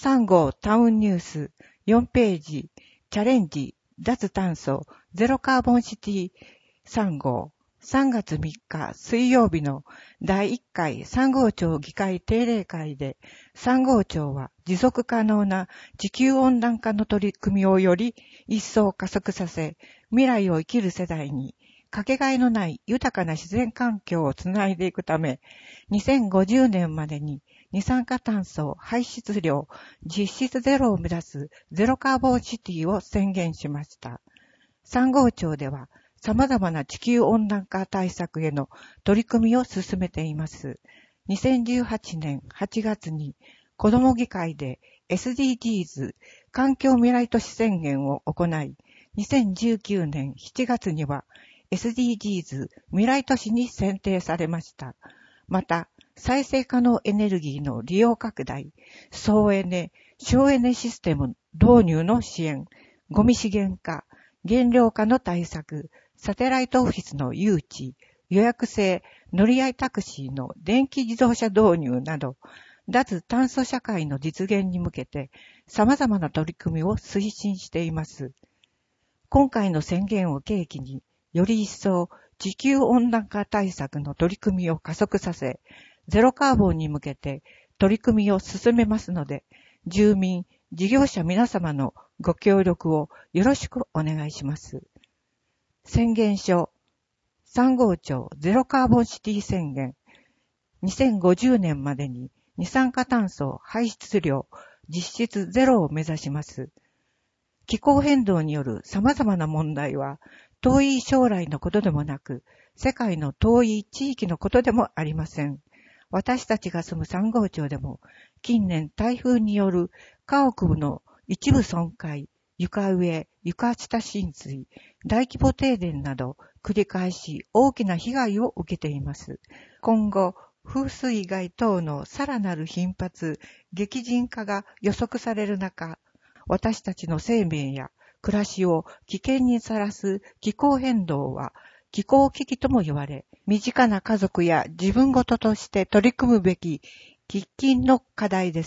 3号タウンニュース4ページチャレンジ脱炭素ゼロカーボンシティ3号3月3日水曜日の第1回3号庁議会定例会で3号庁は持続可能な地球温暖化の取り組みをより一層加速させ未来を生きる世代にかけがえのない豊かな自然環境をつないでいくため2050年までに二酸化炭素排出量実質ゼロを目指すゼロカーボンシティを宣言しました。3号庁では様々な地球温暖化対策への取り組みを進めています。2018年8月に子ども議会で SDGs 環境未来都市宣言を行い、2019年7月には SDGs 未来都市に選定されました。また、再生可能エネルギーの利用拡大、総エネ、省エネシステム導入の支援、ゴミ資源化、減量化の対策、サテライトオフィスの誘致、予約制乗り合いタクシーの電気自動車導入など、脱炭素社会の実現に向けて様々な取り組みを推進しています。今回の宣言を契機に、より一層地球温暖化対策の取り組みを加速させ、ゼロカーボンに向けて取り組みを進めますので、住民、事業者皆様のご協力をよろしくお願いします。宣言書、3号庁ゼロカーボンシティ宣言、2050年までに二酸化炭素排出量実質ゼロを目指します。気候変動による様々な問題は、遠い将来のことでもなく、世界の遠い地域のことでもありません。私たちが住む3号町でも、近年台風による家屋の一部損壊、床上、床下浸水、大規模停電など、繰り返し大きな被害を受けています。今後、風水害等のさらなる頻発、激甚化が予測される中、私たちの生命や暮らしを危険にさらす気候変動は、気候危機とも言われ、身近な家族や自分ごととして取り組むべき喫緊の課題です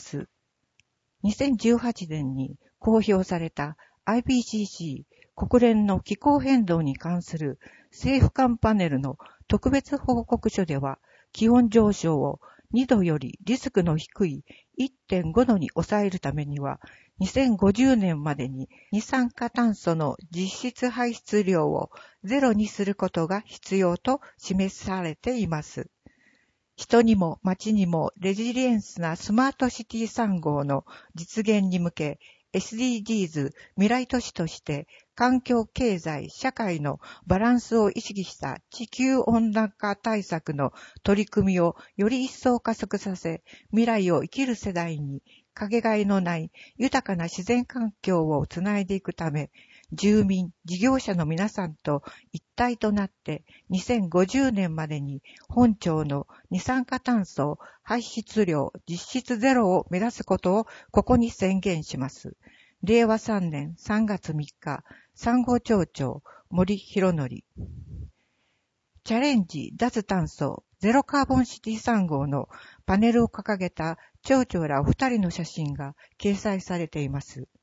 。2018年に公表された IPCC 国連の気候変動に関する政府間パネルの特別報告書では、気温上昇を2度よりリスクの低い 1.5 度に抑えるためには、2050年までに二酸化炭素の実質排出量をゼロにすることが必要と示されています。人にも町にもレジリエンスなスマートシティ3号の実現に向け、SDGs 未来都市として環境経済社会のバランスを意識した地球温暖化対策の取り組みをより一層加速させ、未来を生きる世代にかけがえのない豊かな自然環境をつないでいくため、住民、事業者の皆さんと一体となって2050年までに本庁の二酸化炭素排出量実質ゼロを目指すことをここに宣言します。令和3年3月3日、3号町長森博則。チャレンジ脱炭素ゼロカーボンシティ3号のパネルを掲げた町長らお二人の写真が掲載されています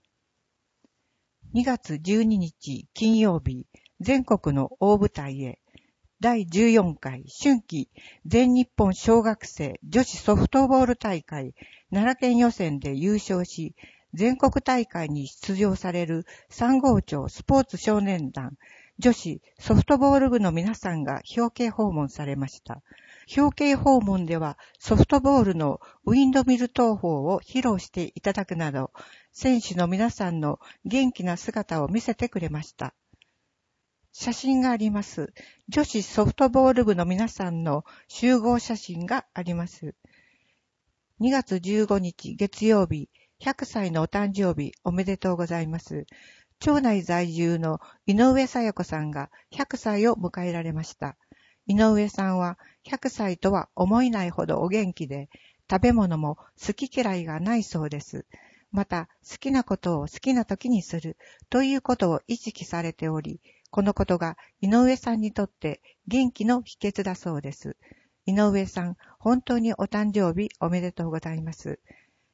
。2月12日金曜日、全国の大舞台へ第14回春季全日本小学生女子ソフトボール大会奈良県予選で優勝し、全国大会に出場される3号町スポーツ少年団女子ソフトボール部の皆さんが表敬訪問されました。表敬訪問ではソフトボールのウィンドミル投法を披露していただくなど、選手の皆さんの元気な姿を見せてくれました。写真があります。女子ソフトボール部の皆さんの集合写真があります。2月15日月曜日、100歳のお誕生日おめでとうございます。町内在住の井上さや子さんが100歳を迎えられました。井上さんは100歳とは思えないほどお元気で、食べ物も好き嫌いがないそうです。また、好きなことを好きな時にするということを意識されており、このことが井上さんにとって元気の秘訣だそうです。井上さん、本当にお誕生日おめでとうございます。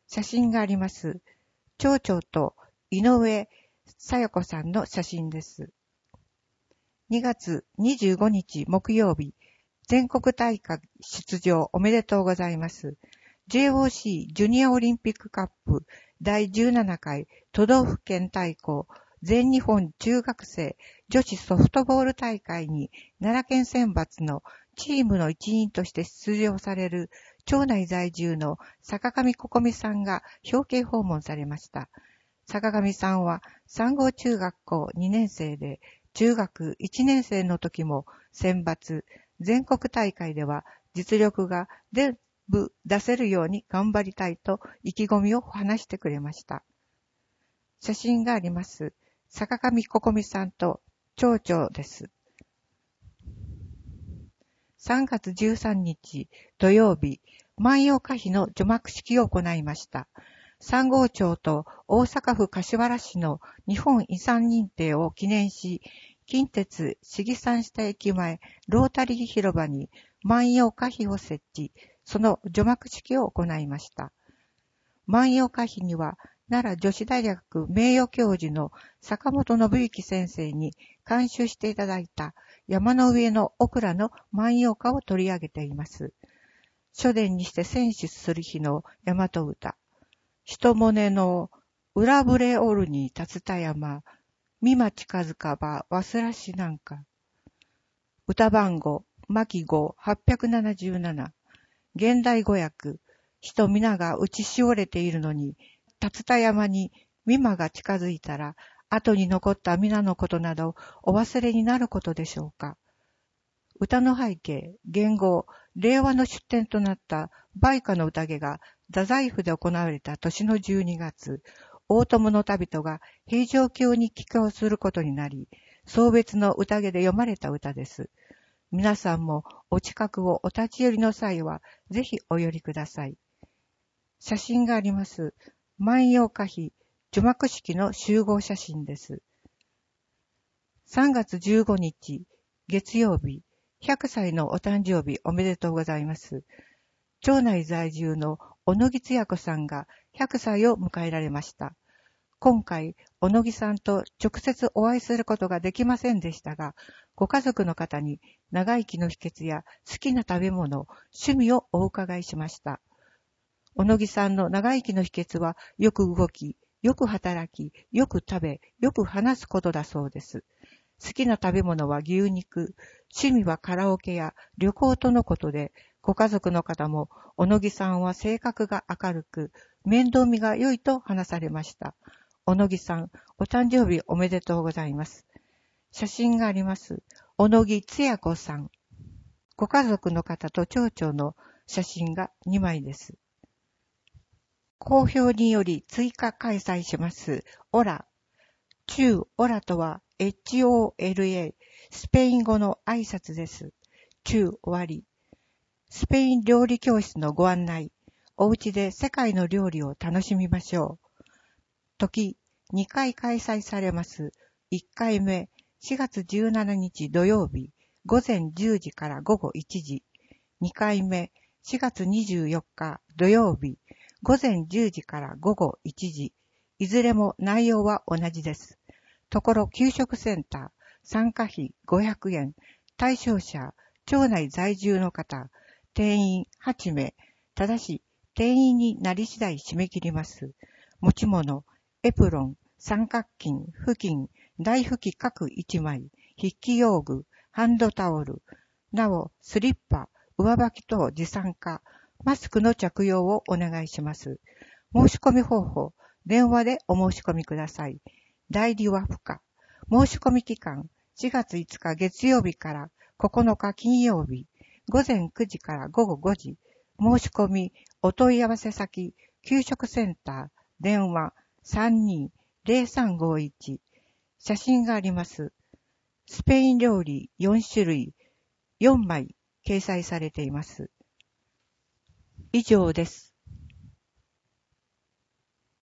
写真があります。町長と井上さや子さんの写真です。2月25日木曜日、全国大会出場おめでとうございます。JOC ジュニアオリンピックカップ第17回都道府県対抗全日本中学生女子ソフトボール大会に奈良県選抜のチームの一員として出場される町内在住の坂上心美さんが表敬訪問されました。坂上さんは三郷中学校2年生で、中学1年生の時も選抜、全国大会では実力が全部出せるように頑張りたいと意気込みを話してくれました。写真があります。坂上心美さんと町長です。3月13日土曜日、万葉歌碑の除幕式を行いました。三郷町と大阪府柏原市の日本遺産認定を記念し、近鉄市議山下駅前ロータリー広場に万葉歌碑を設置、その除幕式を行いました。万葉歌碑には奈良女子大学名誉教授の坂本信之先生に監修していただいた山の上のオクラの万葉歌を取り上げています。書伝にして選出する日の大和歌。人もねの裏ぶれおるに立つた山、見間近づかば忘らしなんか。歌番号、牧号877。現代語訳、人皆が打ちしおれているのに、立田山に美馬が近づいたら、後に残った皆のことなどお忘れになることでしょうか。歌の背景、元号、令和の出典となった梅花の宴が太宰府で行われた年の12月、大友の旅人が平城京に帰郷することになり、送別の宴で読まれた歌です。皆さんもお近くをお立ち寄りの際は、ぜひお寄りください。写真があります。万葉歌碑、除幕式の集合写真です。3月15日、月曜日、100歳のお誕生日おめでとうございます。町内在住の小野木つや子さんが100歳を迎えられました。今回、小野木さんと直接お会いすることができませんでしたが、ご家族の方に長生きの秘訣や好きな食べ物、趣味をお伺いしました。小野木さんの長生きの秘訣は、よく動き、よく働き、よく食べ、よく話すことだそうです。好きな食べ物は牛肉、趣味はカラオケや旅行とのことで、ご家族の方も、小野木さんは性格が明るく、面倒見が良いと話されました。小野木さん、お誕生日おめでとうございます。写真があります。小野木つや子さん。ご家族の方と町長の写真が2枚です。好評により追加開催します。オラ。中オラとは HOLA、スペイン語の挨拶です。中終わり。スペイン料理教室のご案内。お家で世界の料理を楽しみましょう。時、2回開催されます。1回目、4月17日土曜日、午前10時から午後1時。2回目、4月24日土曜日、午前10時から午後1時。いずれも内容は同じです。ところ給食センター、参加費500円、対象者、町内在住の方、定員8名、ただし、定員になり次第締め切ります。持ち物、エプロン、三角巾、布巾、大拭き各1枚、筆記用具、ハンドタオル、なお、スリッパ、上履き等持参加、マスクの着用をお願いします。申し込み方法、電話でお申し込みください。代理は不可。申し込み期間、4月5日月曜日から9日金曜日、午前9時から午後5時。申し込み、お問い合わせ先、給食センター、電話 32-0351。写真があります。スペイン料理4種類、4枚掲載されています。以上です。